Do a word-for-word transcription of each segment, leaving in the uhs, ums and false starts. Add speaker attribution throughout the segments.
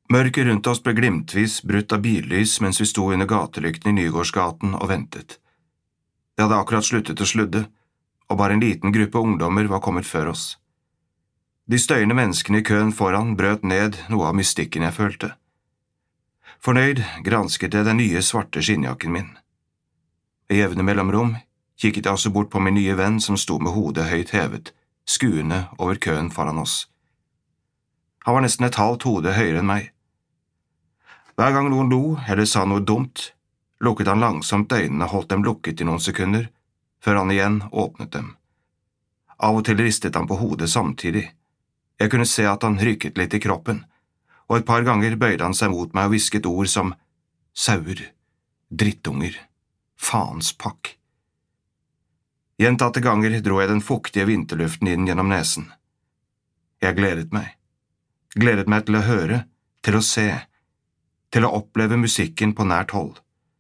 Speaker 1: Mørket rundt oss ble glimtvis brutt av billys mens vi sto under gatelykten i Nygårdsgaten og ventet. Det hadde akkurat sluttet å sludde, og bare en liten gruppe ungdommer var kommet før oss. De støyende menneskene i køen foran brøt ned noe av mystikken jeg følte. Fornøyd gransket jeg den nye svarte skinnjakken min. I jevne mellomrom kikket jeg også bort på min nye venn som sto med hodet høyt hevet, skuende over køen foran oss. Han var nesten et halvt hode høyere enn meg. Hver gang noen lo eller sa noe dumt, lukket han langsomt øynene og holdt dem lukket i noen sekunder, før han igjen åpnet dem. Av og til ristet han på hodet samtidig. Jeg kunne se at han rykket litt i kroppen, og et par ganger bøyde han seg mot meg og hvisket ord som sauer, drittunger, faens pakk. Gjentatte ganger dro jeg den fuktige vinterluften inn gjennom nesen. Jeg gledet meg. Gledet meg til å høre, til å se, til å oppleve musikken på nært hold.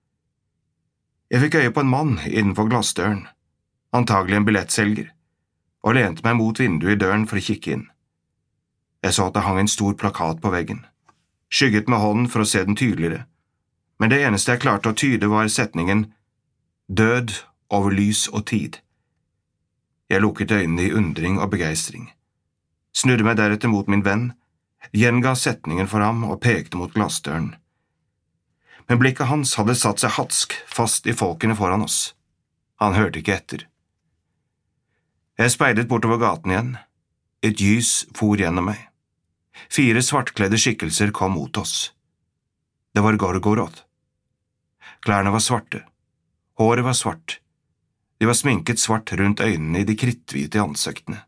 Speaker 1: Jeg fikk øye på en mann innenfor glassdøren, antagelig en billettselger, og lente meg mot vinduet i døren for å kikke inn. Jeg så at det hang en stor plakat på veggen, skygget med hånden for å se den tydeligere, men det eneste jeg klarte å tyde var setningen «Død over lys og tid». Jeg lukket øynene i undring og begeistring, snudde meg deretter mot min venn, gjenga setningen for ham og pekte mot glassdøren. Men blikket hans hadde satt seg hatsk fast i folkene foran oss. Han hørte ikke etter. Jeg speidet bortover gaten igjen. Et gys for gjennom meg. Fire svartkledde skikkelser kom mot oss. Det var Gorgoroth. Klærne var svarte. Håret var svart. De var sminket svart rundt øynene i de kritthvite ansiktene.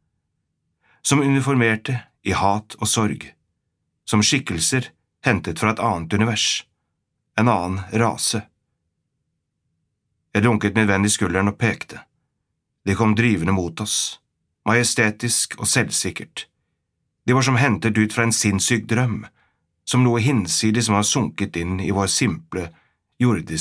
Speaker 1: Som uniformerte i hat og sorg. Som skikkelser hentet fra et annet univers. En annen rase. Jeg dunket min venn i skulderen og pekte. De kom drivende mot oss, majestetisk og selvsikkert. De var som hentet ut fra en sinnssyk drøm, som noe hinsidig som var sunket inn i vår simple, jordiske